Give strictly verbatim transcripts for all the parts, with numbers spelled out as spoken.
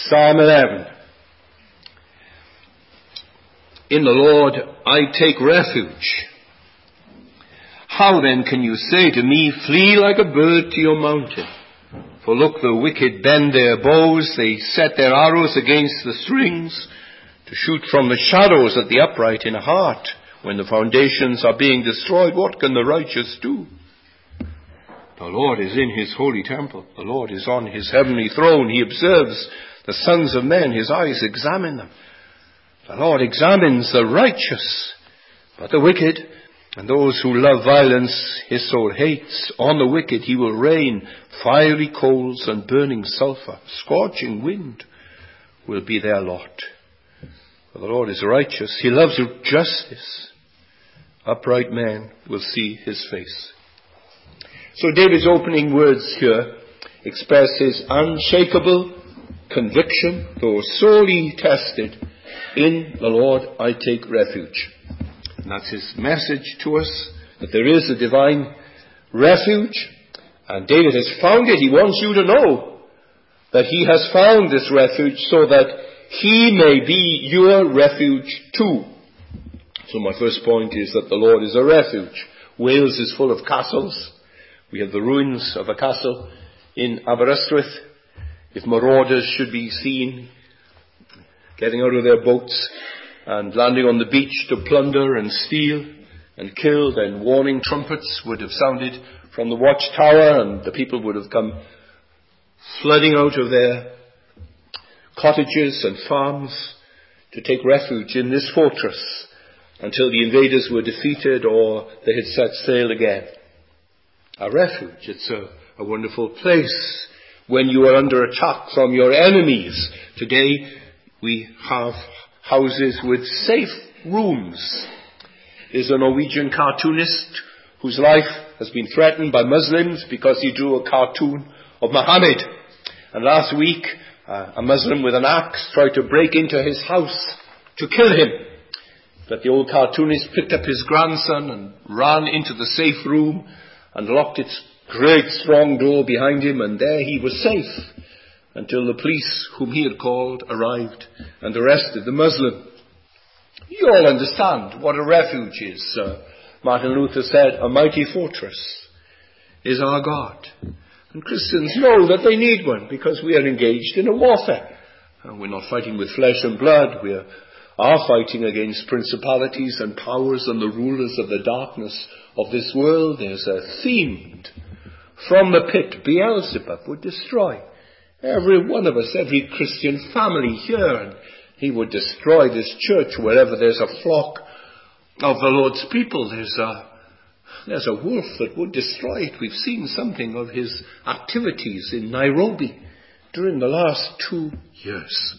Psalm eleven. In the Lord I take refuge. How then can you say to me, flee like a bird to your mountain? For look, the wicked bend their bows, they set their arrows against the strings, to shoot from the shadows at the upright in heart. When the foundations are being destroyed, what can the righteous do? The Lord is in his holy temple. The Lord is on his heavenly throne. He observes the sons of men. His eyes examine them. The Lord examines the righteous, but the wicked and those who love violence his soul hates. On the wicked he will rain fiery coals and burning sulfur. Scorching wind will be their lot. For the Lord is righteous. He loves justice. Upright men will see his face. So David's opening words here express his unshakable conviction, though sorely tested, in the Lord I take refuge. And that's his message to us, that there is a divine refuge. And David has found it. He wants you to know that he has found this refuge so that he may be your refuge too. So my first point is that the Lord is a refuge. Wales is full of castles. We have the ruins of a castle in Aberystwyth. If marauders should be seen getting out of their boats and landing on the beach to plunder and steal and kill, then warning trumpets would have sounded from the watchtower, and the people would have come flooding out of their cottages and farms to take refuge in this fortress until the invaders were defeated or they had set sail again. A refuge. It's a, a wonderful place when you are under attack from your enemies. Today we have houses with safe rooms. There's a Norwegian cartoonist whose life has been threatened by Muslims because he drew a cartoon of Muhammad. And last week, uh, a Muslim with an axe tried to break into his house to kill him. But the old cartoonist picked up his grandson and ran into the safe room and locked its great strong door behind him, and there he was safe until the police, whom he had called, arrived and arrested the Muslim. You all understand what a refuge is. Uh, Martin Luther said, a mighty fortress is our God. And Christians know that they need one because we are engaged in a warfare. And we're not fighting with flesh and blood. We are, are fighting against principalities and powers and the rulers of the darkness of this world. There's a fiend from the pit. Beelzebub would destroy every one of us, every Christian family here. And he would destroy this church wherever there's a flock of the Lord's people. There's a, there's a wolf that would destroy it. We've seen something of his activities in Nairobi during the last two years.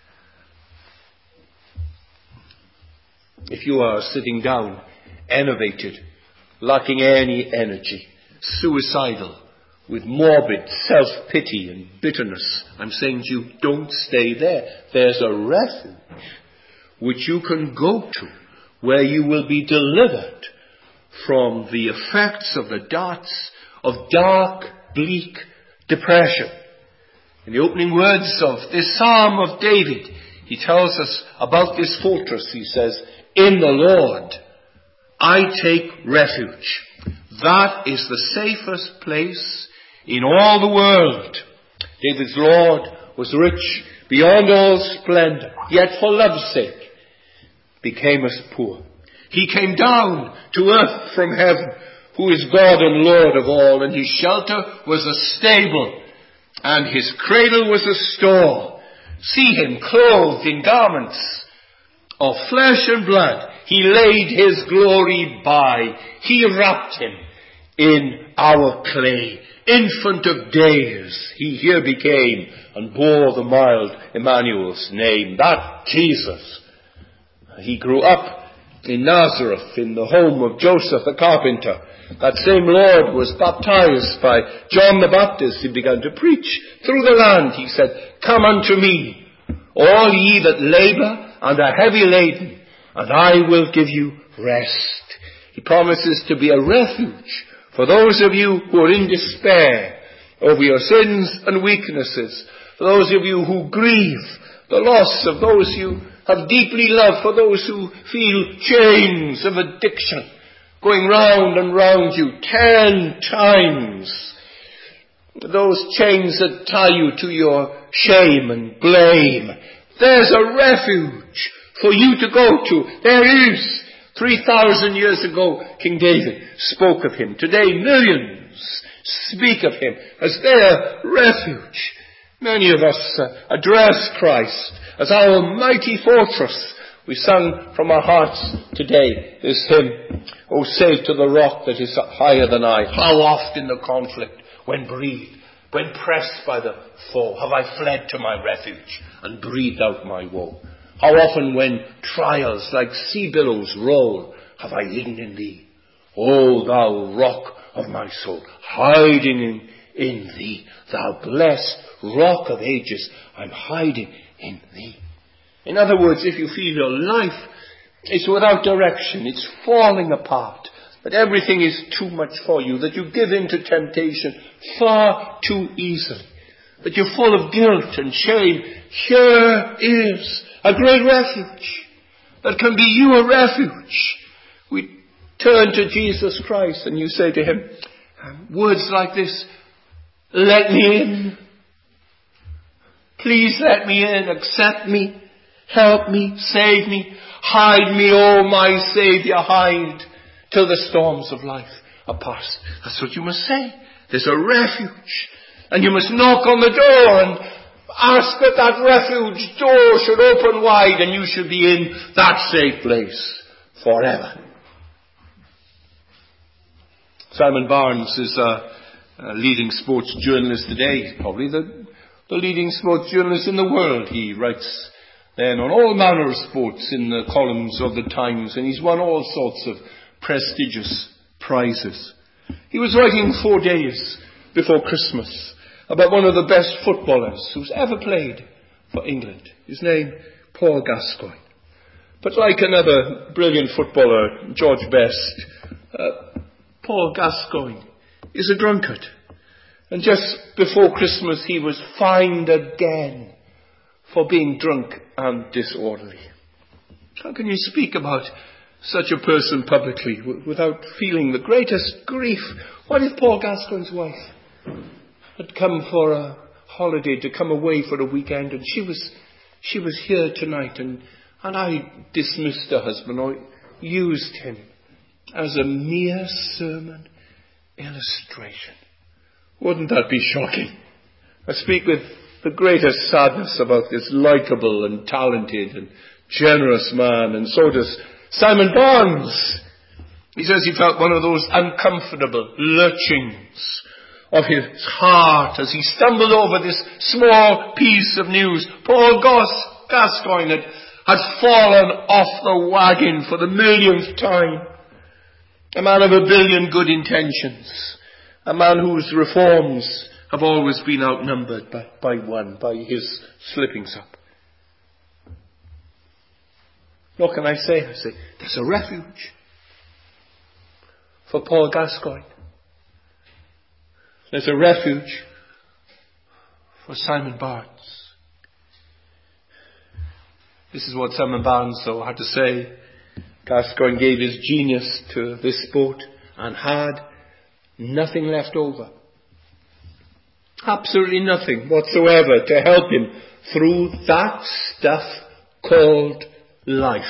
If you are sitting down, enervated, lacking any energy, suicidal, with morbid self-pity and bitterness, I'm saying to you, don't stay there. There's a refuge which you can go to where you will be delivered from the effects of the darts of dark, bleak depression. In the opening words of this Psalm of David, he tells us about this fortress. He says, in the Lord I take refuge. That is the safest place in all the world. David's Lord was rich beyond all splendor, yet for love's sake became us poor. He came down to earth from heaven, who is God and Lord of all, and his shelter was a stable, and his cradle was a store. See him clothed in garments of flesh and blood. He laid his glory by. He wrapped him in our clay. Infant of days, he here became and bore the mild Emmanuel's name. That Jesus, he grew up in Nazareth, in the home of Joseph the carpenter. That same Lord was baptized by John the Baptist. He began to preach through the land. He said, come unto me, all ye that labor and are heavy laden, and I will give you rest. He promises to be a refuge for those of you who are in despair over your sins and weaknesses, for those of you who grieve the loss of those you have deeply loved, for those who feel chains of addiction going round and round you ten times, those chains that tie you to your shame and blame. There's a refuge for you to go to. There is. Three thousand years ago, King David spoke of him. Today, millions speak of him as their refuge. Many of us uh, address Christ as our mighty fortress. We sung from our hearts today this hymn, "O say to the rock that is higher than I, how oft in the conflict, when breathed, when pressed by the foe, have I fled to my refuge and breathed out my woe. How often when trials like sea billows roll, have I hidden in thee, O thou rock of my soul, hiding in, in thee, thou blessed rock of ages, I'm hiding in thee." In other words, if you feel your life is without direction, it's falling apart, that everything is too much for you, that you give in to temptation far too easily, that you're full of guilt and shame, here is a great refuge that can be you a refuge. We turn to Jesus Christ and you say to him, words like this, "Let me in. Please let me in. Accept me. Help me. Save me. Hide me, oh my Saviour, hide till the storms of life are past." That's what you must say. There's a refuge. And you must knock on the door and ask that that refuge door should open wide and you should be in that safe place forever. Simon Barnes is a, a leading sports journalist today, probably the, the leading sports journalist in the world. He writes then on all manner of sports in the columns of the Times, and he's won all sorts of prestigious prizes. He was writing four days before Christmas about one of the best footballers who's ever played for England. His name, Paul Gascoigne. But like another brilliant footballer, George Best, uh, Paul Gascoigne is a drunkard. And just before Christmas he was fined again for being drunk and disorderly. How can you speak about such a person publicly w- without feeling the greatest grief? What if Paul Gascoigne's wife had come for a holiday, to come away for a weekend, and she was she was here tonight, and, and I dismissed her husband or used him as a mere sermon illustration? Wouldn't that be shocking? I speak with the greatest sadness about this likeable and talented and generous man, and so does Simon Barnes. He says he felt one of those uncomfortable lurchings of his heart as he stumbled over this small piece of news. Paul Gas- Gascoigne had, had fallen off the wagon for the millionth time. A man of a billion good intentions. A man whose reforms have always been outnumbered by, by one, by his slippings up. What can I say? I say, there's a refuge for Paul Gascoigne. There's a refuge for Simon Barnes. This is what Simon Barnes, though, had to say. Gascoigne gave his genius to this sport and had nothing left over. Absolutely nothing whatsoever to help him through that stuff called life.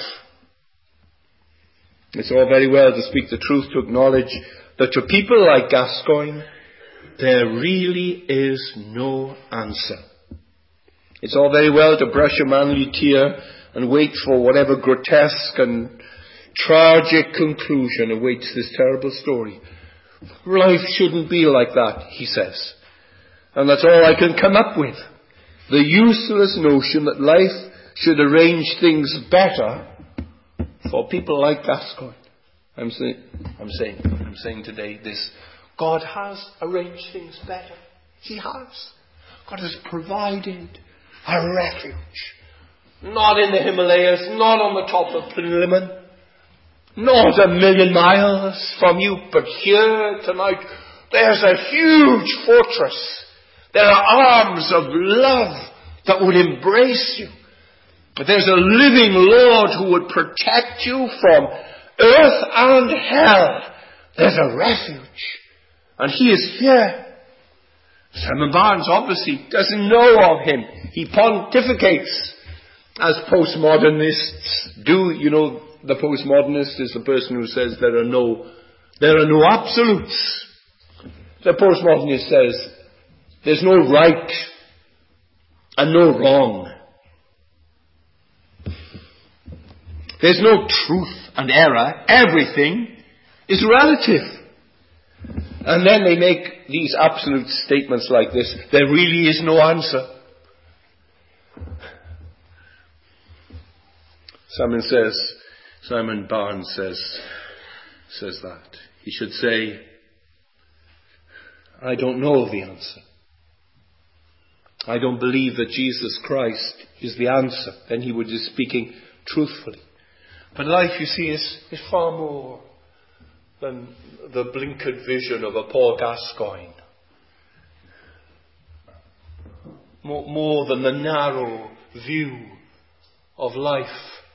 It's all very well to speak the truth, to acknowledge that to people like Gascoigne, there really is no answer. It's all very well to brush a manly tear and wait for whatever grotesque and tragic conclusion awaits this terrible story. Life shouldn't be like that, he says. And that's all I can come up with. The useless notion that life should arrange things better for people like Gascoigne. I'm saying, I'm saying, I'm saying today this. God has arranged things better. He has. God has provided a refuge. Not in the Himalayas, not on the top of Plinlimmon, not a million miles from you, but here tonight, there's a huge fortress There are arms of love that would embrace you. But there's a living Lord who would protect you from earth and hell. There's a refuge. And he is here. Simon Barnes obviously doesn't know of him. He pontificates as postmodernists do. You know, the postmodernist is the person who says there are no, there are no absolutes. The postmodernist says there's no right and no wrong. There's no truth and error. Everything is relative. And then they make these absolute statements like this. There really is no answer. Simon says, Simon Barnes says, says that. He should say, I don't know the answer. I don't believe that Jesus Christ is the answer. Then he would be speaking truthfully. But life, you see, is, is far more than the blinkered vision of a Paul Gascoigne. More, more than the narrow view of life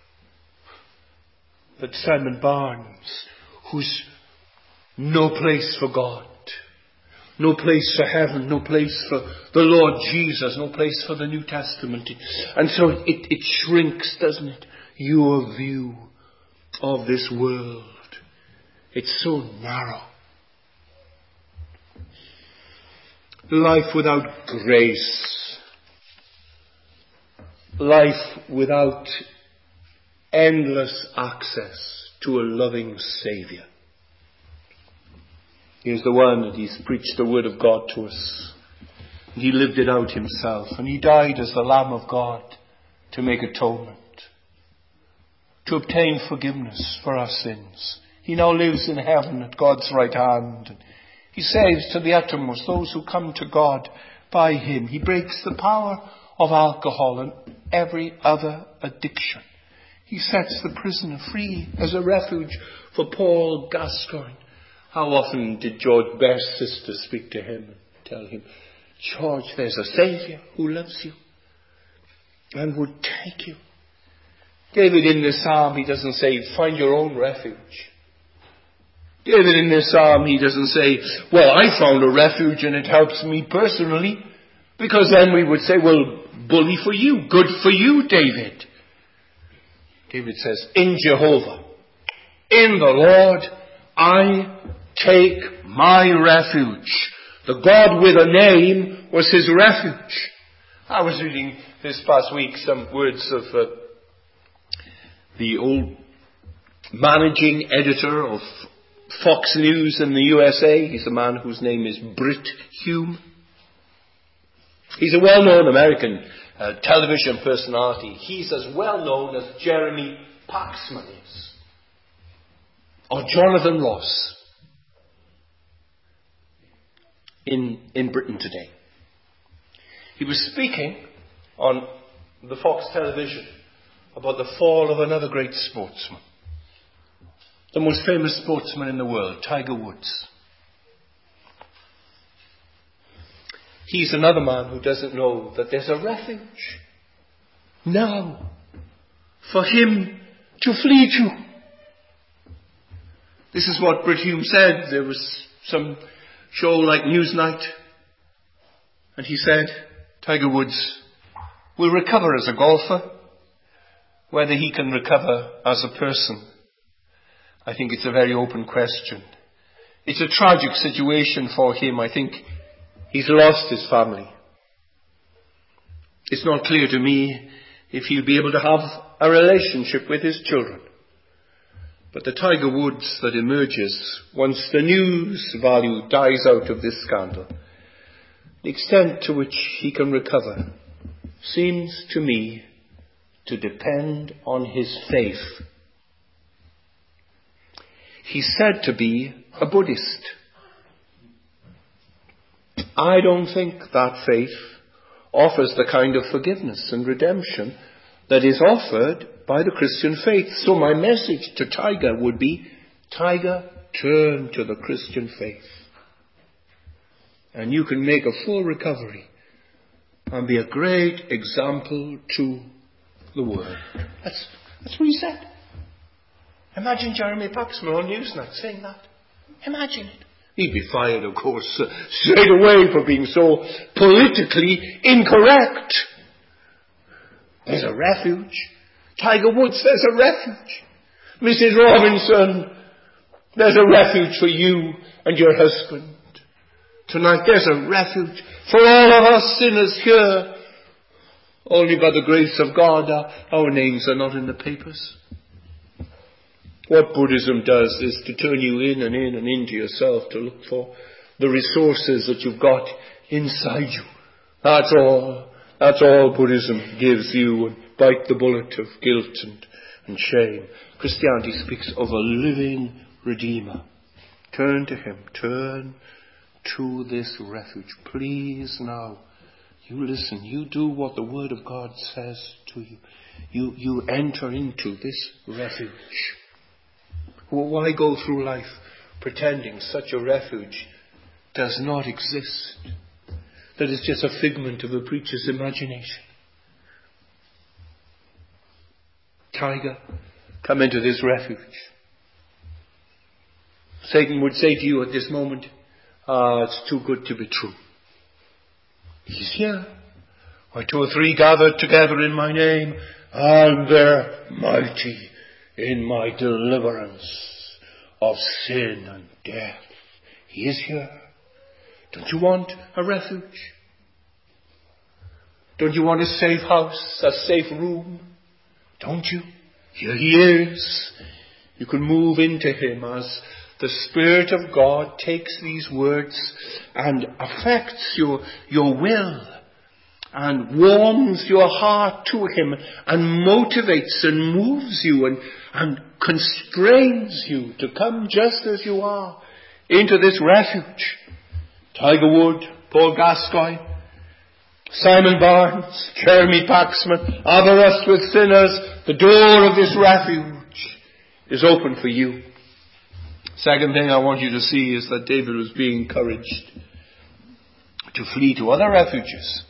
that Simon Barnes, who's no place for God, no place for heaven, no place for the Lord Jesus, no place for the New Testament. And so it, it shrinks, doesn't it? Your view of this world. It's so narrow. Life without grace. Life without endless access to a loving Saviour. Here's the one that he's preached the word of God to us. And he lived it out himself. And he died as the Lamb of God to make atonement, to obtain forgiveness for our sins. He now lives in heaven at God's right hand. And he saves to the uttermost those who come to God by him. He breaks the power of alcohol and every other addiction. He sets the prisoner free as a refuge for Paul Gascoigne. How often did George Best's sister speak to him and tell him, George, there's a Saviour who loves you and would take you. David in this psalm, he doesn't say, find your own refuge. David in this psalm, he doesn't say, well, I found a refuge and it helps me personally. Because then we would say, well, bully for you, good for you, David. David says, in Jehovah, in the Lord, I take my refuge. The God with a name was his refuge. I was reading this past week some words of uh, the old managing editor of Fox News in the U S A. He's a man whose name is Brit Hume. He's a well-known American uh, television personality. He's as well-known as Jeremy Paxman is, or Jonathan Ross in, in Britain today. He was speaking on the Fox television about the fall of another great sportsman, the most famous sportsman in the world, Tiger Woods. He's another man who doesn't know that there's a refuge now for him to flee to. This is what Brit Hume said. There was some show like Newsnight, and he said, Tiger Woods will recover as a golfer. Whether he can recover as a person, I think it's a very open question. It's a tragic situation for him. I think he's lost his family. It's not clear to me if he'll be able to have a relationship with his children. But the Tiger Woods that emerges once the news value dies out of this scandal, the extent to which he can recover, seems to me to depend on his faith. He's said to be a Buddhist. I don't think that faith offers the kind of forgiveness and redemption that is offered by the Christian faith. So my message to Tiger would be, Tiger, turn to the Christian faith and you can make a full recovery and be a great example to the world. That's, that's what he said. Imagine Jeremy Paxman on Newsnight saying that. Imagine it. He'd be fired, of course, uh, straight away for being so politically incorrect. There's a refuge. Tiger Woods, there's a refuge. Missus Robinson, there's a refuge for you and your husband. Tonight there's a refuge for all of us sinners here. Only by the grace of God our, our names are not in the papers. What Buddhism does is to turn you in and in and into yourself to look for the resources that you've got inside you. That's all. That's all Buddhism gives you. And bite the bullet of guilt and, and shame. Christianity speaks of a living Redeemer. Turn to Him. Turn to this refuge. Please now. You listen. You do what the Word of God says to you. You, you enter into this refuge. Well, why go through life pretending such a refuge does not exist? That is just a figment of the preacher's imagination. Tiger, come into this refuge. Satan would say to you at this moment, ah, it's too good to be true. He's here. Where two or three gathered together in my name, I'm there mighty in my deliverance of sin and death. He is here. Don't you want a refuge? Don't you want a safe house, a safe room? Don't you? Here He is. You can move into Him as the Spirit of God takes these words and affects your, your will and warms your heart to Him and motivates and moves you and, and constrains you to come just as you are into this refuge. Tiger Wood, Paul Gascoigne, Simon Barnes, Jeremy Paxman, other us with sinners, the door of this refuge is open for you. Second thing I want you to see is that David was being encouraged to flee to other refuges.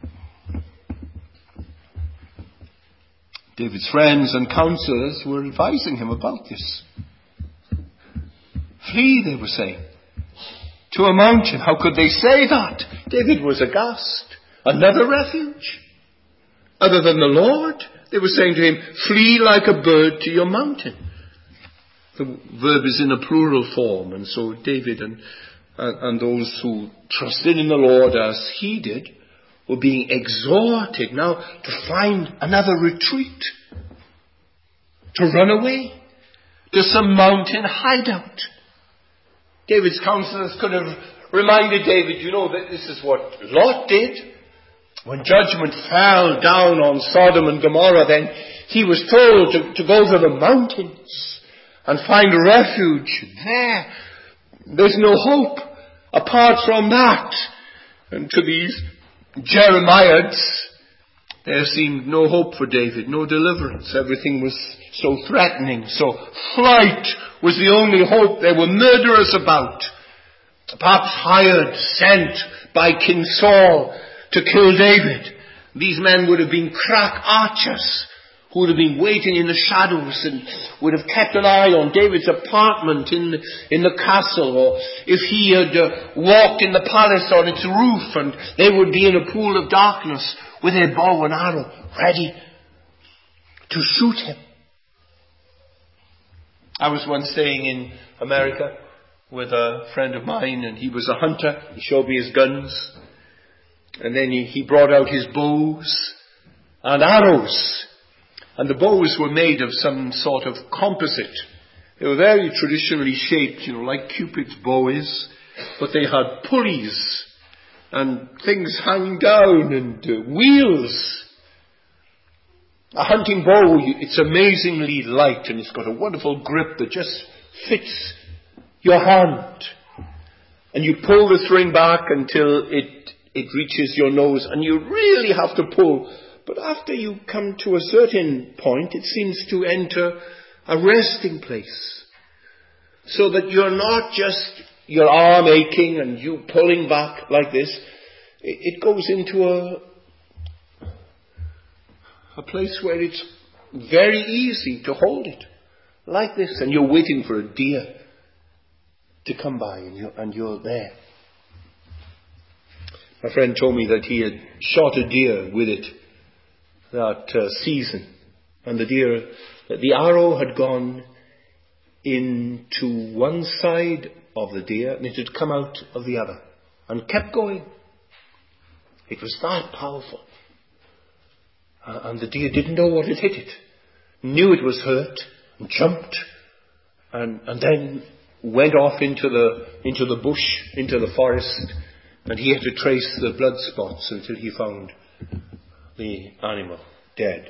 David's friends and counselors were advising him about this. Flee, they were saying, to a mountain. How could they say that? David was aghast. Another refuge? Other than the Lord? They were saying to him, flee like a bird to your mountain. The verb is in a plural form, and so David and, and, and those who trusted in the Lord as he did were being exhorted now to find another retreat, to run away to some mountain hideout. David's counselors could have reminded David, you know, that this is what Lot did. When judgment fell down on Sodom and Gomorrah, then he was told to, to go to the mountains and find refuge there. There's no hope apart from that. And to these Jeremiads, there seemed no hope for David, no deliverance. Everything was so threatening. So flight was the only hope. They were murderers about. Perhaps hired, sent by King Saul to kill David. These men would have been crack archers who would have been waiting in the shadows and would have kept an eye on David's apartment in the, in the castle, or if he had uh, walked in the palace on its roof, and they would be in a pool of darkness with their bow and arrow ready to shoot him. I was once staying in America with a friend of mine, and he was a hunter. He showed me his guns. And then he, he brought out his bows and arrows. And the bows were made of some sort of composite. They were very traditionally shaped, you know, like Cupid's bow is. But they had pulleys and things hung down and uh, wheels. A hunting bow, it's amazingly light and it's got a wonderful grip that just fits your hand. And you pull the string back until it It reaches your nose and you really have to pull. But after you come to a certain point, it seems to enter a resting place. So that you're not just your arm aching and you pulling back like this, it, it goes into a, a place where it's very easy to hold it like this, and you're waiting for a deer to come by, and you're, and you're there. My friend told me that he had shot a deer with it that uh, season, and the deer, that the arrow had gone into one side of the deer and it had come out of the other and kept going. It was that powerful. Uh, and the deer didn't know what had hit it, knew it was hurt, and jumped, and, and then went off into the, into the bush, into the forest, and he had to trace the blood spots until he found the animal dead.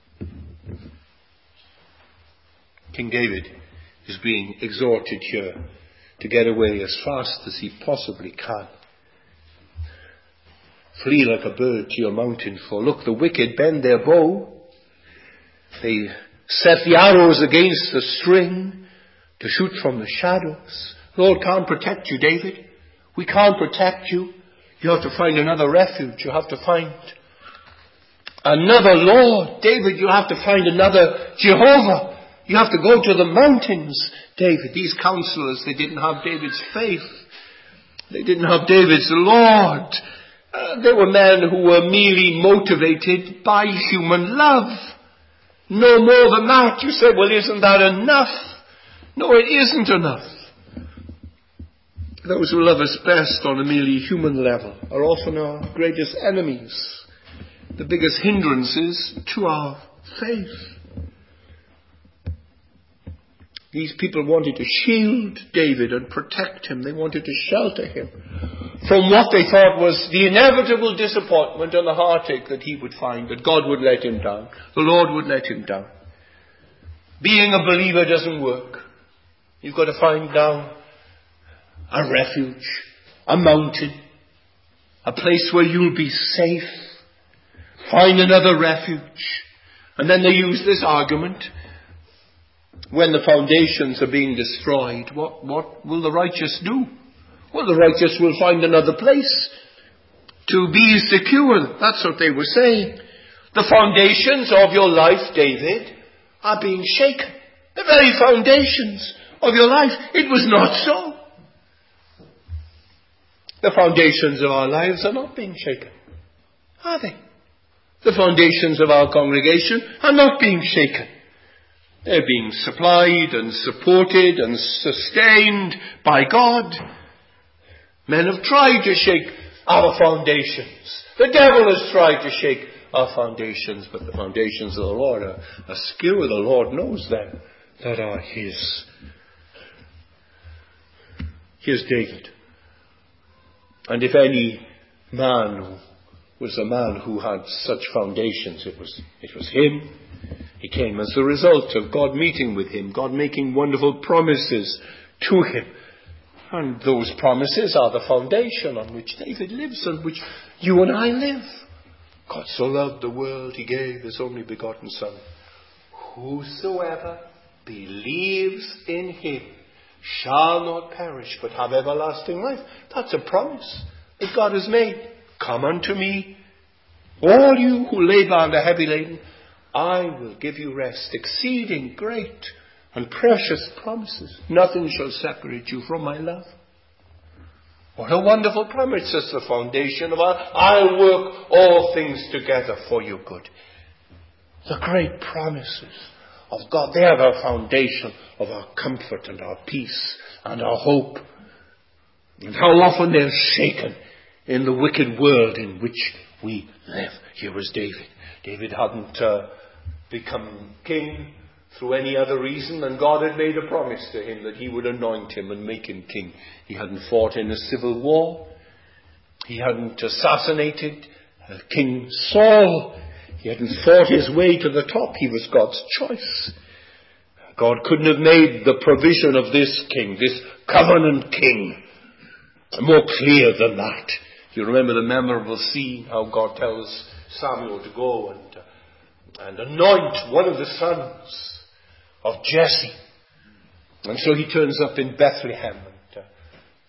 King David is being exhorted here to get away as fast as he possibly can. Flee like a bird to your mountain, for look, the wicked bend their bow. They set the arrows against the string to shoot from the shadows. Lord can't protect you, David. We can't protect you. You have to find another refuge. You have to find another Lord. David, you have to find another Jehovah. You have to go to the mountains, David. These counselors, they didn't have David's faith. They didn't have David's Lord. Uh, they were men who were merely motivated by human love. No more than that. You say, well, isn't that enough? No, it isn't enough. Those who love us best on a merely human level are often our greatest enemies, the biggest hindrances to our faith. These people wanted to shield David and protect him. They wanted to shelter him from what they thought was the inevitable disappointment and the heartache that he would find, that God would let him down. The Lord would let him down. Being a believer doesn't work. You've got to find now a refuge, a mountain, a place where you'll be safe. Find another refuge. And then they use this argument. When the foundations are being destroyed, what, what will the righteous do? Well, the righteous will find another place to be secure. That's what they were saying. The foundations of your life, David, are being shaken. The very foundations of your life. It was not so. The foundations of our lives are not being shaken, are they? The foundations of our congregation are not being shaken. They're being supplied and supported and sustained by God. Men have tried to shake our foundations. The devil has tried to shake our foundations, but the foundations of the Lord are, are secure. The Lord knows them that are His. Here's David. And if any man was a man who had such foundations, it was, it was him. He came as a result of God meeting with him, God making wonderful promises to him. And those promises are the foundation on which David lives and which you and I live. God so loved the world, He gave His only begotten Son. Whosoever believes in Him shall not perish, but have everlasting life. That's a promise that God has made. Come unto me, all you who labor and are heavy laden, I will give you rest. Exceeding great and precious promises. Nothing shall separate you from my love. What a wonderful promise. It's the foundation of our, I'll work all things together for your good. The great promises of God, they are the foundation of our comfort and our peace and our hope. And how often they're shaken in the wicked world in which we live. Here was David. David hadn't uh, become king through any other reason, and God had made a promise to him that He would anoint him and make him king. He hadn't fought in a civil war. He hadn't assassinated uh, King Saul. He hadn't fought his way to the top. He was God's choice. God couldn't have made the provision of this king, this covenant king, more clear than that. You remember the memorable scene, how God tells Samuel to go and, uh, and anoint one of the sons of Jesse. And so he turns up in Bethlehem. And, uh,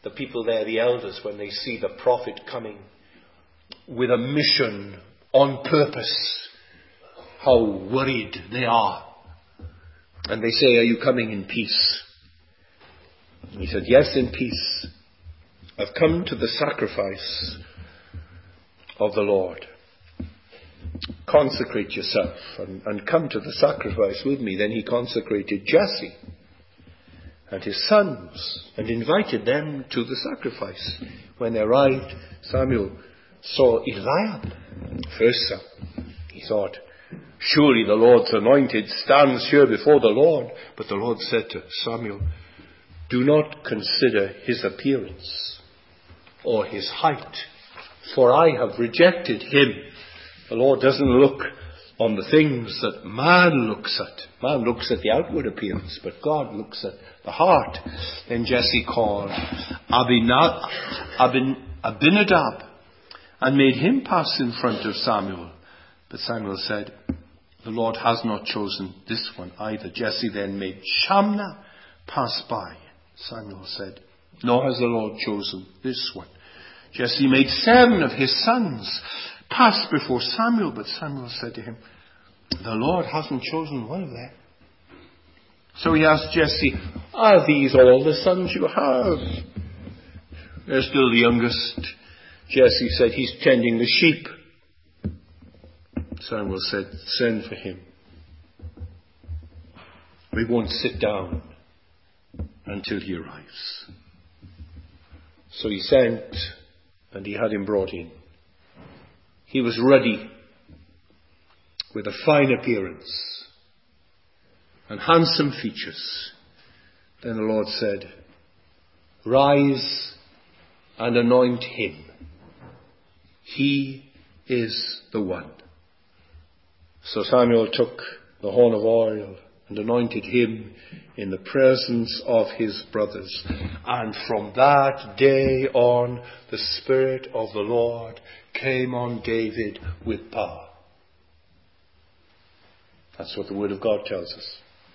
the people there, the elders, when they see the prophet coming with a mission on purpose, how worried they are. And they say, are you coming in peace? He said, yes, in peace. I've come to the sacrifice of the Lord. Consecrate yourself and, and come to the sacrifice with me. Then he consecrated Jesse and his sons and invited them to the sacrifice. When they arrived, Samuel saw Eliab, first son. He thought, surely the Lord's anointed stands here before the Lord. But the Lord said to Samuel, do not consider his appearance or his height, for I have rejected him. The Lord doesn't look on the things that man looks at. Man looks at the outward appearance, but God looks at the heart. Then Jesse called Abinadab, Abin, Abinadab and made him pass in front of Samuel. But Samuel said, the Lord has not chosen this one either. Jesse then made Shamna pass by. Samuel said, nor has the Lord chosen this one. Jesse made seven of his sons pass before Samuel, but Samuel said to him, the Lord hasn't chosen one of them. So he asked Jesse, are these all the sons you have? They're still the youngest. Jesse said, he's tending the sheep. Samuel said, send for him. We won't sit down until he arrives. So he sent, and he had him brought in. He was ruddy, with a fine appearance and handsome features. Then the Lord said, rise and anoint him. He is the one. So Samuel took the horn of oil and anointed him in the presence of his brothers. And from that day on, the Spirit of the Lord came on David with power. That's what the Word of God tells us.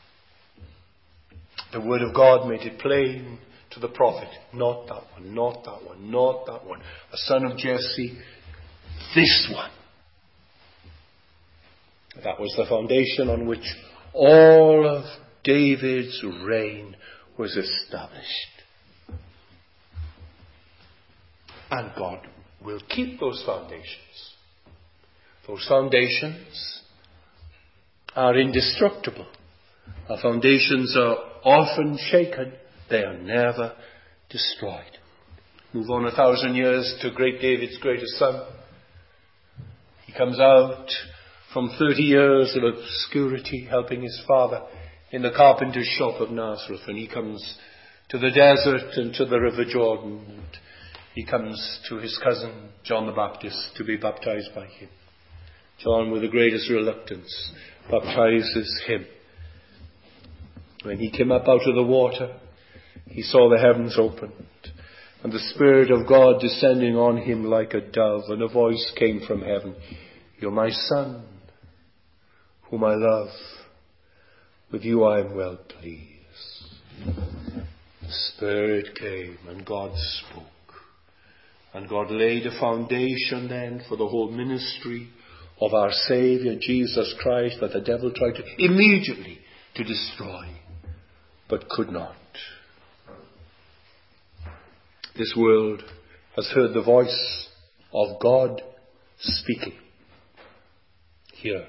The Word of God made it plain to the prophet. Not that one, not that one, not that one. A son of Jesse, this one. That was the foundation on which all of David's reign was established. And God will keep those foundations. Those foundations are indestructible. Our foundations are often shaken. They are never destroyed. Move on a thousand years to great David's greatest son. He comes out from thirty years of obscurity, helping his father in the carpenter's shop of Nazareth. And he comes to the desert and to the river Jordan. And he comes to his cousin, John the Baptist, to be baptized by him. John, with the greatest reluctance, baptizes him. When he came up out of the water, he saw the heavens opened, and the Spirit of God descending on him like a dove, and a voice came from heaven, you're my Son, whom I love. With you I am well pleased. The Spirit came, and God spoke. And God laid a foundation then for the whole ministry of our Saviour, Jesus Christ, that the devil tried to immediately to destroy, but could not. This world has heard the voice of God speaking. Here,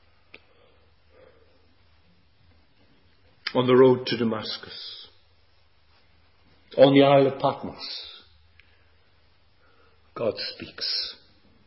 on the road to Damascus, on the Isle of Patmos, God speaks.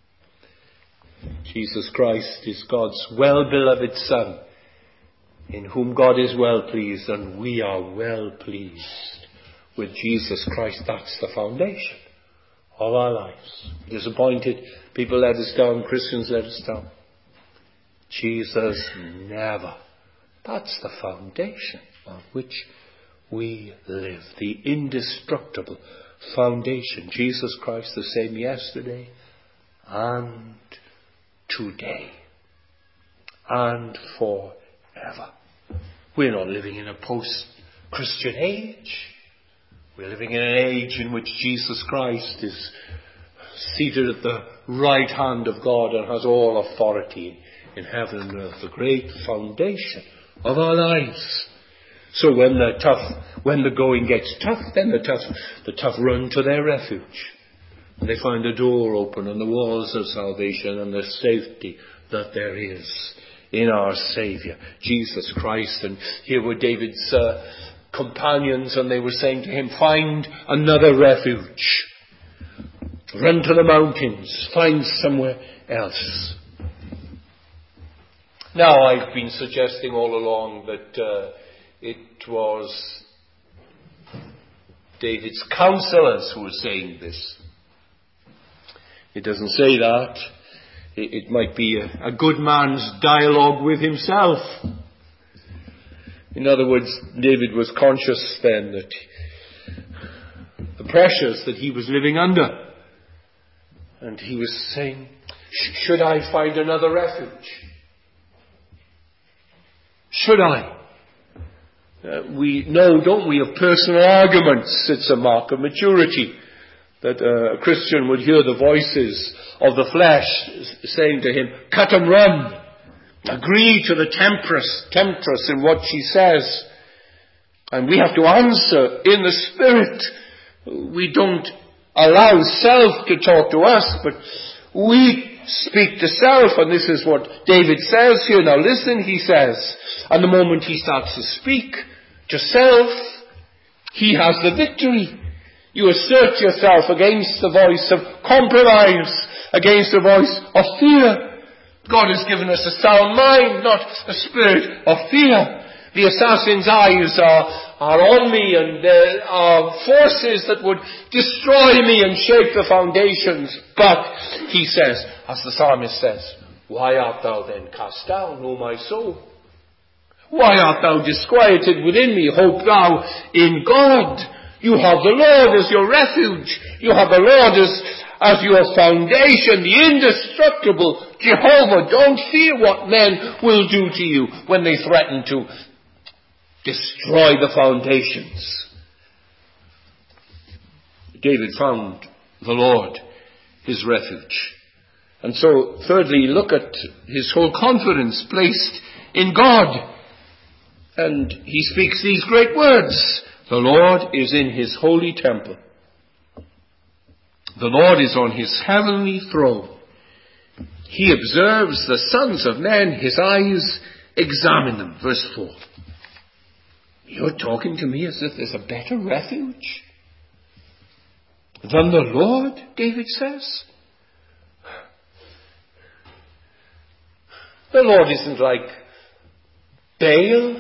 Jesus Christ is God's well-beloved Son, in whom God is well pleased, and we are well pleased with Jesus Christ. That's the foundation of our lives. Disappointed, people let us down, Christians let us down. Jesus never. That's the foundation on which we live. The indestructible foundation. Jesus Christ the same yesterday and today and forever. We're not living in a post-Christian age. We're living in an age in which Jesus Christ is seated at the right hand of God and has all authority in heaven and earth, the great foundation of our lives. So when the tough, when the going gets tough, then the tough, the tough run to their refuge. And they find a door open on the walls of salvation and the safety that there is in our Saviour, Jesus Christ. And here were David's uh, companions, and they were saying to him, find another refuge. Run to the mountains. Find somewhere else. Now, I've been suggesting all along that uh, it was David's counselors who were saying this. It doesn't say that. It, it might be a, a good man's dialogue with himself. In other words, David was conscious then that the pressures that he was living under. And he was saying, should I find another refuge? Should I? Uh, we know, don't we, of personal arguments. It's a mark of maturity that uh, a Christian would hear the voices of the flesh saying to him, cut and run. Agree to the temptress, temptress in what she says. And we have to answer in the Spirit. We don't allow self to talk to us, but we speak to self, and this is what David says here. Now listen, he says, and the moment he starts to speak to self, he has the victory. You assert yourself against the voice of compromise, against the voice of fear. God has given us a sound mind, not a spirit of fear. The assassin's eyes are, are on me, and there are forces that would destroy me and shake the foundations. But, he says, as the psalmist says, why art thou then cast down, O my soul? Why art thou disquieted within me? Hope thou in God. You have the Lord as your refuge. You have the Lord as, as your foundation, the indestructible Jehovah. Don't fear what men will do to you when they threaten to destroy the foundations. David found the Lord his refuge. And so, thirdly, look at his whole confidence placed in God. And he speaks these great words. The Lord is in his holy temple. The Lord is on his heavenly throne. He observes the sons of men. His eyes examine them. Verse four. You're talking to me as if there's a better refuge than the Lord, David says. The Lord isn't like Baal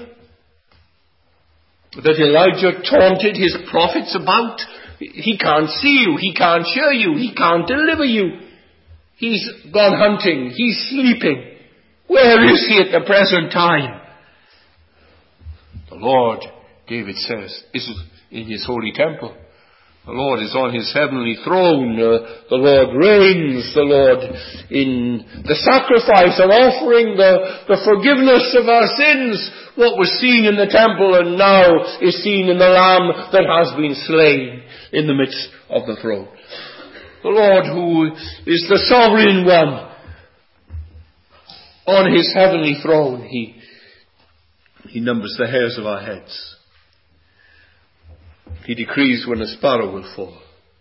that Elijah taunted his prophets about. He can't see you. He can't hear you. He can't deliver you. He's gone hunting. He's sleeping. Where is he at the present time? The Lord, David says, is in his holy temple. The Lord is on his heavenly throne. Uh, the Lord reigns. The Lord in the sacrifice and offering, the, the forgiveness of our sins. What was seen in the temple and now is seen in the Lamb that has been slain in the midst of the throne. The Lord who is the sovereign one on his heavenly throne. He, he numbers the hairs of our heads. He decrees when a sparrow will fall.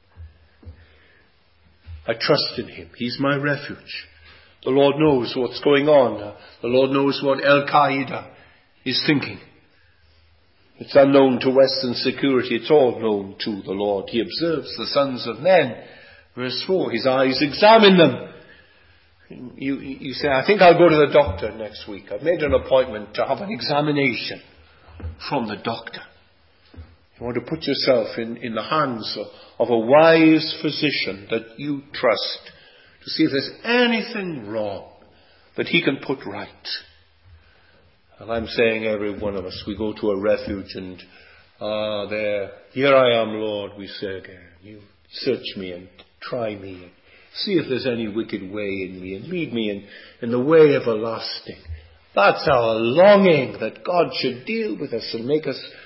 I trust in him. He's my refuge. The Lord knows what's going on. The Lord knows what Al-Qaeda is thinking. It's unknown to Western security. It's all known to the Lord. He observes the sons of men. Verse four, his eyes examine them. You, you say, I think I'll go to the doctor next week. I've made an appointment to have an examination from the doctor. You want to put yourself in, in the hands of, of a wise physician that you trust to see if there's anything wrong that he can put right. And I'm saying every one of us, we go to a refuge and, ah, there, here I am, Lord, we say again. You search me and try me and see if there's any wicked way in me and lead me in, in the way everlasting. That's our longing, that God should deal with us and make us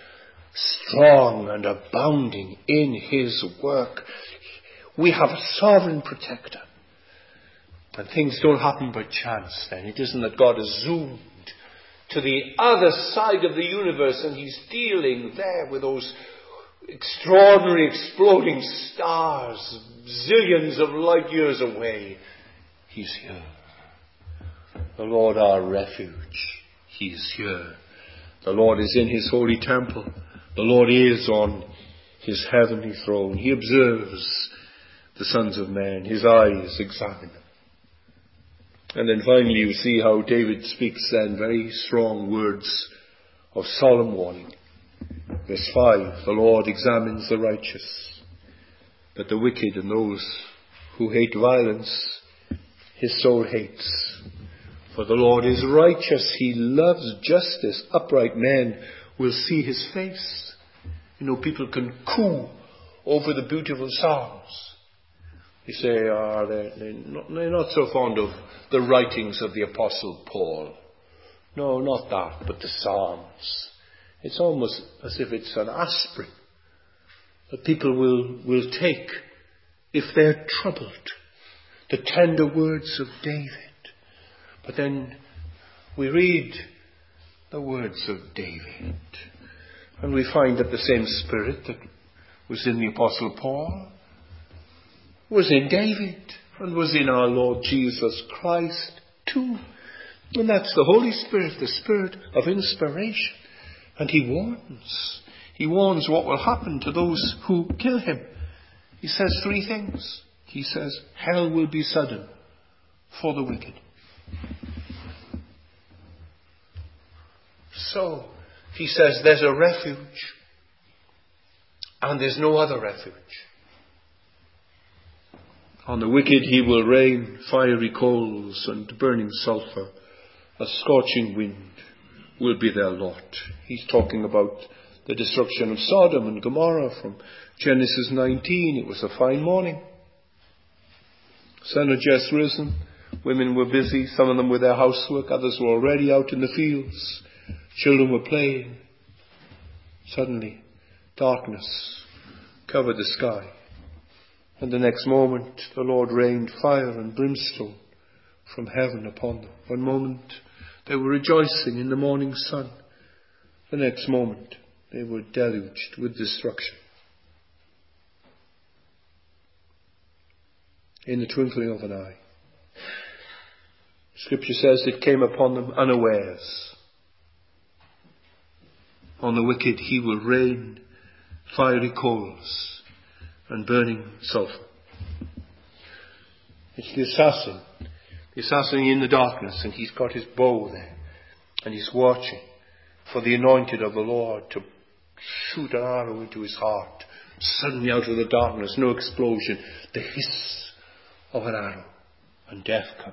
strong and abounding in his work. We have a sovereign protector. And things don't happen by chance then. It isn't that God has zoomed to the other side of the universe and he's dealing there with those extraordinary exploding stars, zillions of light years away. He's here. The Lord our refuge. He is here. The Lord is in his holy temple. The Lord is on his heavenly throne. He observes the sons of men. His eyes examine them. And then finally you see how David speaks then very strong words of solemn warning. Verse five, the Lord examines the righteous, but the wicked and those who hate violence, his soul hates. For the Lord is righteous, he loves justice. Upright men will see his face. You know, people can coo over the beautiful Psalms. You say, are they, they're, not, they're not so fond of the writings of the Apostle Paul. No, not that, but the Psalms. It's almost as if it's an aspirin that people will, will take if they're troubled. The tender words of David. But then we read the words of David, and we find that the same spirit that was in the Apostle Paul was in David and was in our Lord Jesus Christ too. And that's the Holy Spirit, the Spirit of inspiration. And he warns. He warns what will happen to those who kill him. He says three things. He says, hell will be sudden for the wicked. So, he says there's a refuge, and there's no other refuge. On the wicked he will rain fiery coals and burning sulphur. A scorching wind will be their lot. He's talking about the destruction of Sodom and Gomorrah from Genesis nineteen. It was a fine morning. Sun had just risen. Women were busy, some of them with their housework, others were already out in the fields. Children were playing. Suddenly, darkness covered the sky. And the next moment, the Lord rained fire and brimstone from heaven upon them. One moment, they were rejoicing in the morning sun. The next moment, they were deluged with destruction. In the twinkling of an eye. Scripture says it came upon them unawares. On the wicked he will rain fiery coals and burning sulphur. It's the assassin. The assassin in the darkness, and he's got his bow there. And he's watching for the anointed of the Lord to shoot an arrow into his heart. Suddenly out of the darkness, no explosion, the hiss of an arrow, and death comes.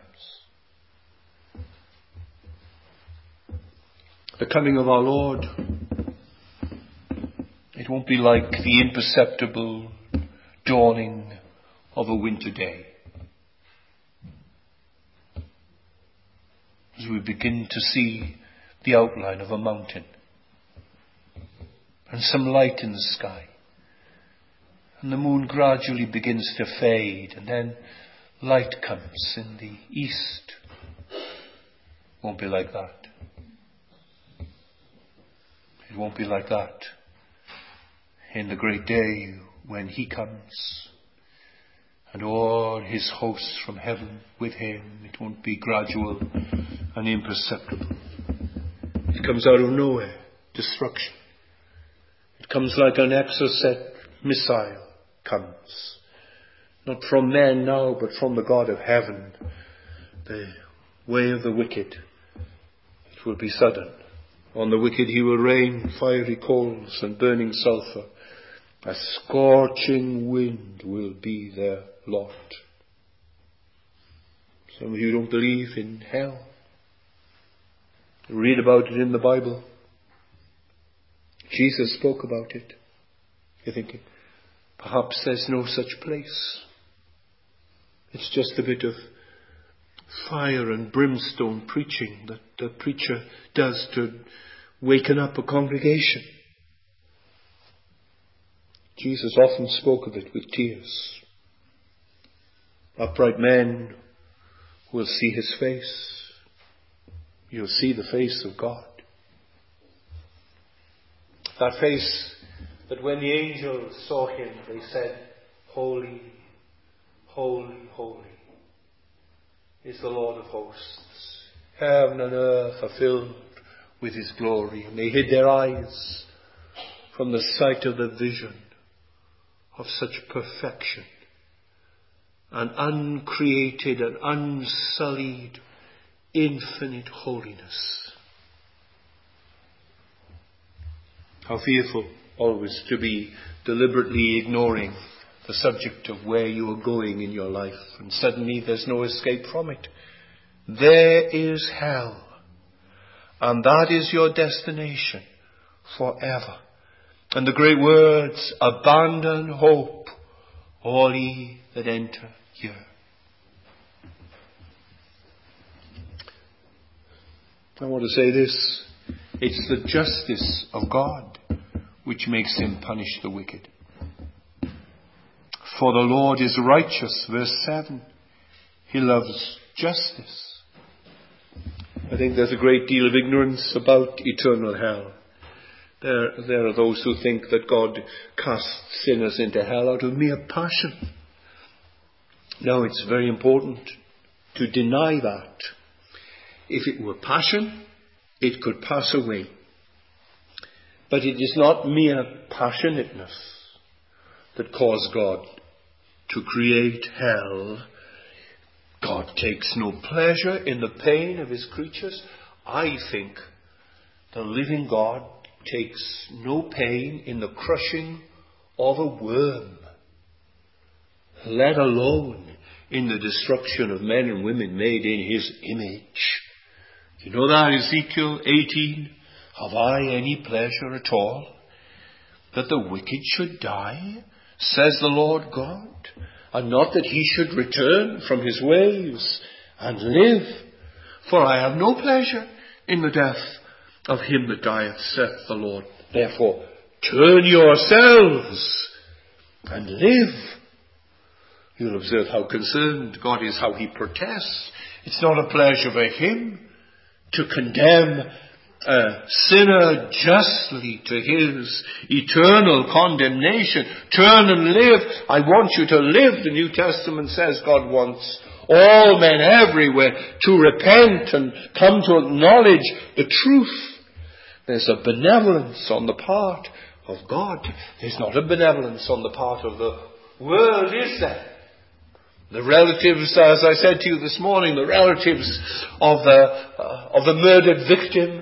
The coming of our Lord, it won't be like the imperceptible dawning of a winter day. As we begin to see the outline of a mountain and some light in the sky, and the moon gradually begins to fade, and then light comes in the east. Won't be like that. It won't be like that in the great day when he comes and all his hosts from heaven with him. It won't be gradual and imperceptible. It comes out of nowhere, destruction. It comes like an Exocet missile comes. Not from men now, but from the God of heaven. The way of the wicked, it will be sudden. On the wicked he will rain fiery coals and burning sulphur. A scorching wind will be their lot. Some of you don't believe in hell. You read about it in the Bible. Jesus spoke about it. You're thinking, perhaps there's no such place. It's just a bit of fire and brimstone preaching that the preacher does to waken up a congregation. Jesus often spoke of it with tears. Upright men will see his face. You'll see the face of God. That face that when the angels saw him, they said, "Holy, holy, holy is the Lord of hosts. Heaven and earth are filled with his glory." And they hid their eyes from the sight of the vision of such perfection and uncreated and unsullied infinite holiness. How fearful always to be deliberately ignoring the subject of where you are going in your life, and suddenly there's no escape from it. There is hell, and that is your destination forever. And the great words, "Abandon hope, all ye that enter here." I want to say this. It's the justice of God which makes him punish the wicked. For the Lord is righteous, verse seven. He loves justice. I think there's a great deal of ignorance about eternal hell. There, there are those who think that God casts sinners into hell out of mere passion. Now, it's very important to deny that. If it were passion, it could pass away. But it is not mere passionateness that caused God to create hell. God takes no pleasure in the pain of his creatures. I think the living God takes no pain in the crushing of a worm, let alone in the destruction of men and women made in his image. You know that, Ezekiel eighteen? "Have I any pleasure at all that the wicked should die, says the Lord God, and not that he should return from his ways and live? For I have no pleasure in the death of him that dieth, saith the Lord. Therefore, turn yourselves and live." You'll observe how concerned God is, how he protests. It's not a pleasure for him to condemn a sinner justly to his eternal condemnation. Turn and live. I want you to live. The New Testament says God wants all men everywhere to repent and come to acknowledge the truth. There's a benevolence on the part of God. There's not a benevolence on the part of the world, is there? The relatives, as I said to you this morning, the relatives of the, uh, of the murdered victim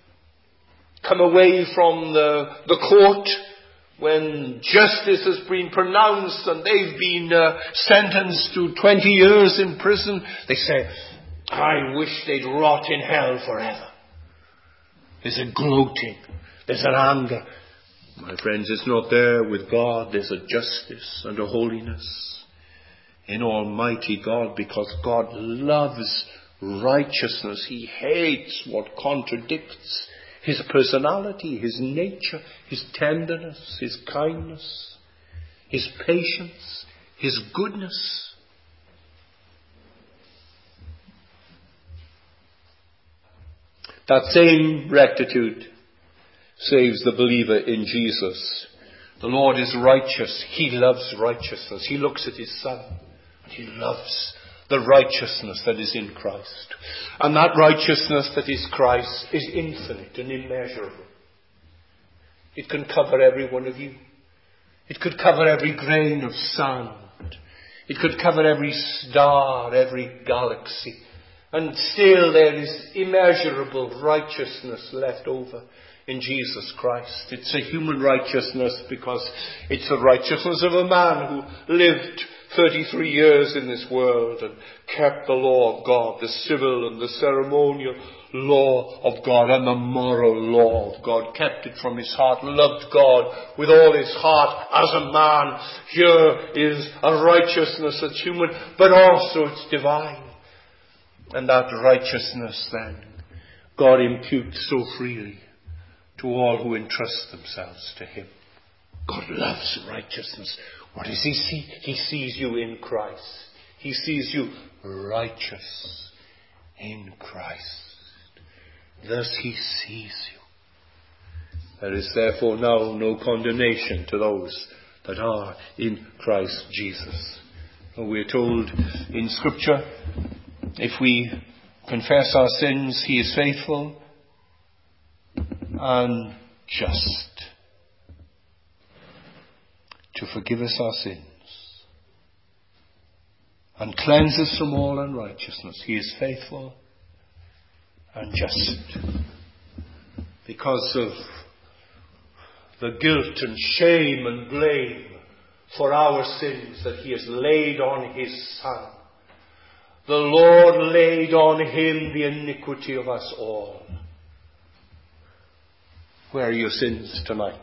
come away from the, the court when justice has been pronounced and they've been uh, sentenced to twenty years in prison. They say, "I wish they'd rot in hell forever." There's a gloating. There's an anger. My friends, it's not there with God. There's a justice and a holiness in Almighty God, because God loves righteousness. He hates what contradicts his personality, his nature, his tenderness, his kindness, his patience, his goodness. That same rectitude saves the believer in Jesus. The Lord is righteous. He loves righteousness. He looks at his Son. He loves the righteousness that is in Christ. And that righteousness that is Christ is infinite and immeasurable. It can cover every one of you. It could cover every grain of sand. It could cover every star, every galaxy. And still there is immeasurable righteousness left over in Jesus Christ. It's a human righteousness because it's the righteousness of a man who lived thirty-three years in this world and kept the law of God, the civil and the ceremonial law of God and the moral law of God, kept it from his heart, loved God with all his heart as a man. Here is a righteousness that's human, but also it's divine. And that righteousness then, God imputes so freely to all who entrust themselves to him. God loves righteousness. What does he see? He sees you in Christ. He sees you righteous in Christ. Thus he sees you. There is therefore now no condemnation to those that are in Christ Jesus. For we are told in Scripture, if we confess our sins, he is faithful and just to forgive us our sins and cleanse us from all unrighteousness. He is faithful and just. Because of the guilt and shame and blame for our sins that he has laid on his Son, the Lord laid on him the iniquity of us all. Where are your sins tonight?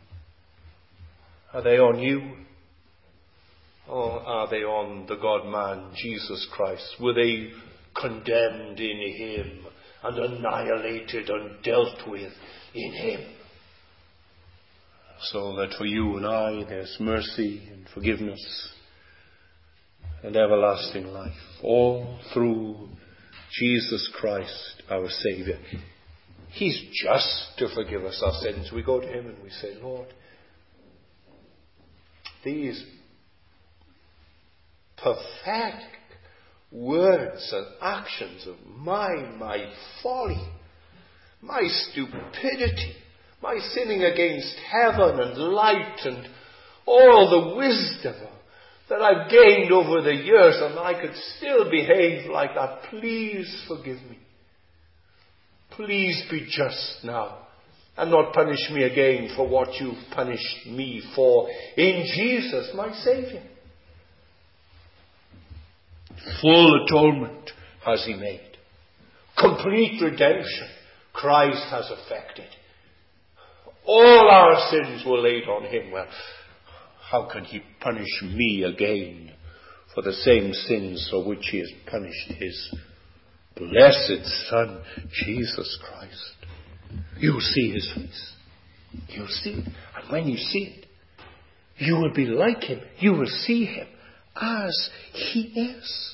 Are they on you? Or are they on the God-man, Jesus Christ? Were they condemned in him and annihilated and dealt with in him? So that for you and I there's mercy and forgiveness and everlasting life, all through Jesus Christ our Saviour. He's just to forgive us our sins. We go to him and we say, Lord, these pathetic words and actions of mine, my folly, my stupidity, my sinning against heaven and light and all the wisdom that I've gained over the years, and I could still behave like that. Please forgive me. Please be just now and not punish me again for what you've punished me for in Jesus, my Saviour. Full atonement has he made. Complete redemption Christ has effected. All our sins were laid on him. Well, how can he punish me again for the same sins for which he has punished his blessed Son, Jesus Christ? You'll see his face. You'll see it. And when you see it, you will be like him. You will see him as he is.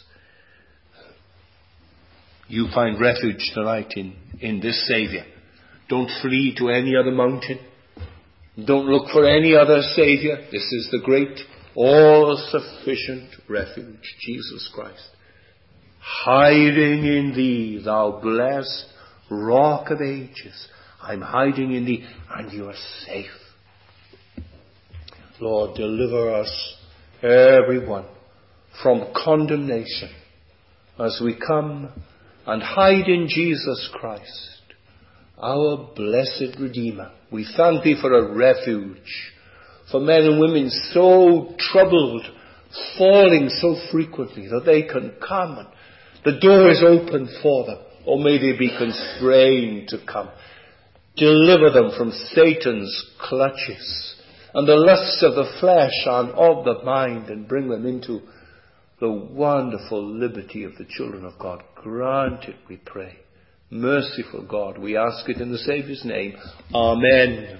You find refuge tonight in, in this Saviour. Don't flee to any other mountain. Don't look for any other Saviour. This is the great, all-sufficient refuge, Jesus Christ. Hiding in thee, thou blessed Rock of Ages. I'm hiding in thee, and you are safe. Lord, deliver us, everyone, from condemnation as we come and hide in Jesus Christ, our blessed Redeemer. We thank thee for a refuge for men and women so troubled, falling so frequently, that they can come and the door is open for them. Or may they be constrained to come. Deliver them from Satan's clutches and the lusts of the flesh and of the mind, and bring them into the wonderful liberty of the children of God. Grant it, we pray. Merciful God, we ask it in the Saviour's name. Amen.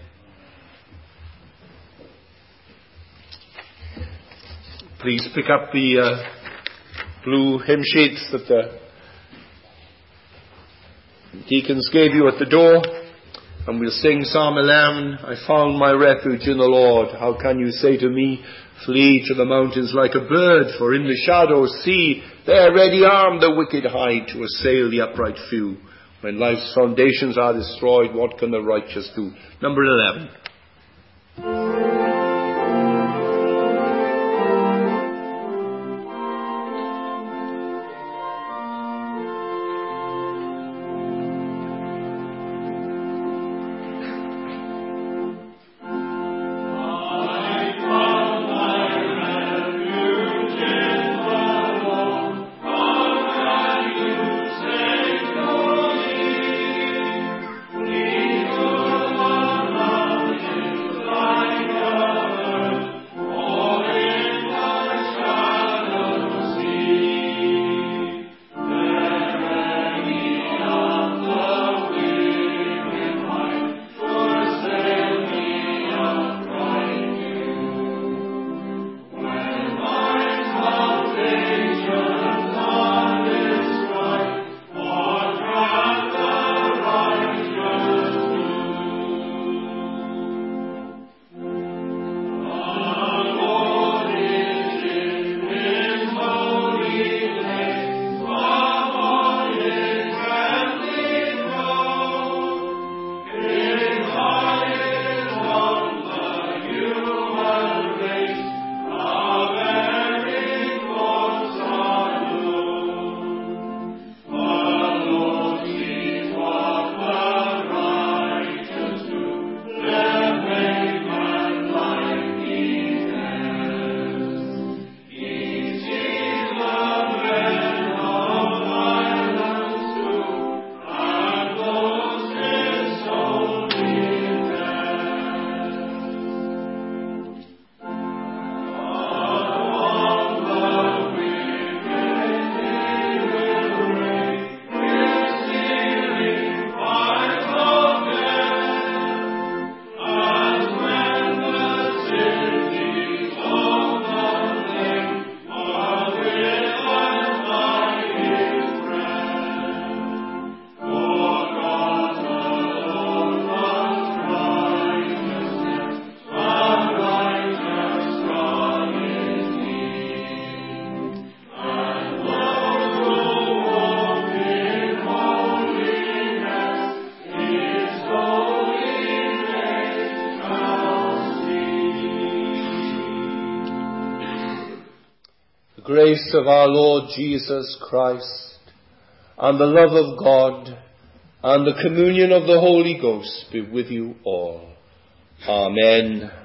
Please pick up the uh, blue hymn sheets that the deacons gave you at the door, and we'll sing Psalm eleven. I found my refuge in the Lord. How can you say to me, flee to the mountains like a bird? For in the shadows see, there ready armed the wicked hide to assail the upright few. When life's foundations are destroyed, what can the righteous do? Number eleven. Like grace of our Lord Jesus Christ, and the love of God, and the communion of the Holy Ghost be with you all. Amen.